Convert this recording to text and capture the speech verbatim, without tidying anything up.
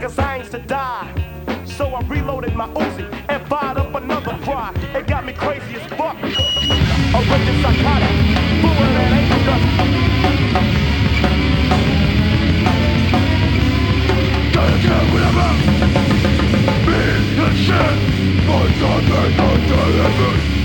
cause I ain't to die. So I reloaded my Uzi and fired up another fry. It got me crazy as fuck. A wicked psychotic, fluid and angel dust. Don't care whatever. Me and shit. My God, they don't deliver.